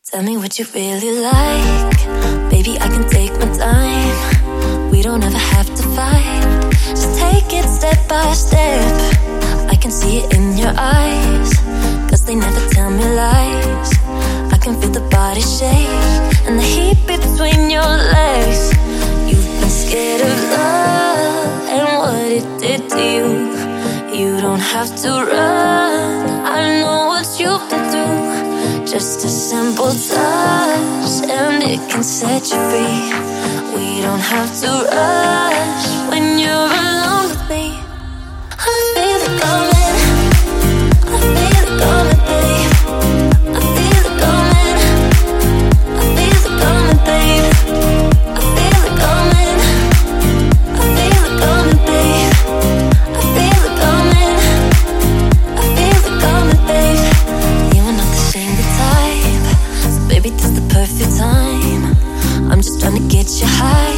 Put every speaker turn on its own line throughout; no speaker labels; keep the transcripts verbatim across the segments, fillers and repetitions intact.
Tell me what you really like. Baby, I can take my time. We don't ever have to fight. Just take it step by step. I can see it in your eyes, cause they never tell me lies. I can feel the body shake and the heat between your legs. You've been scared of love and what it did to you. You don't have to run, I know what you've been through. Just a simple touch and it can set you free. We don't have to rush when you're alone with me. I feel it coming, I feel it coming, babe. I feel it coming, I feel it coming, babe. I feel it coming, I feel it coming, babe. I feel it coming, I feel it coming, babe. You are not the single type, so baby, this the perfect time. I'm just trying to get you high,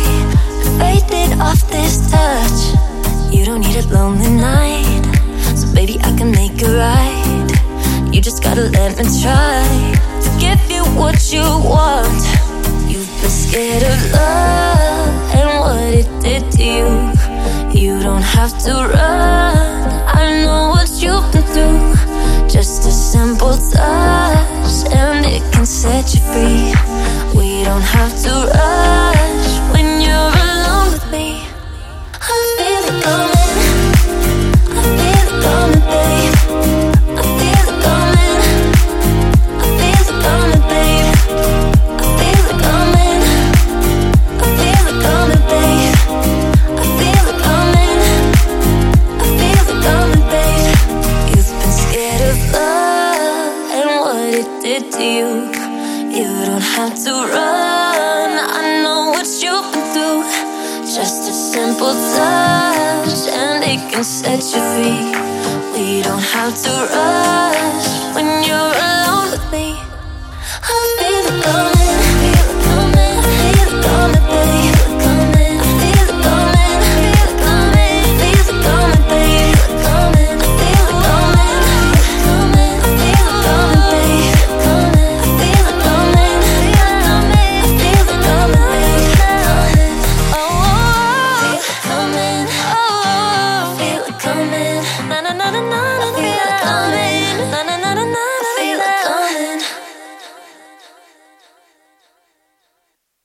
faded off this touch. You don't need a lonely night, so baby, I can make it right. You just gotta let me try to give you what you want. You've been scared of love and what it did to you. You don't have to run, I know what you've been through. Just a simple touch and it can set you free. We don't have to rush when you're alone with me. I feel it coming, I feel it coming, babe. I feel it coming, I feel it coming, babe. I feel it coming, I feel it coming, babe. I feel it coming, I feel it coming, babe. You've been scared of love and what it did to you. You don't have to run, I know what you've been through. Just a simple touch and it can set you free. We don't have to rush when you're alone with me. I feel it coming.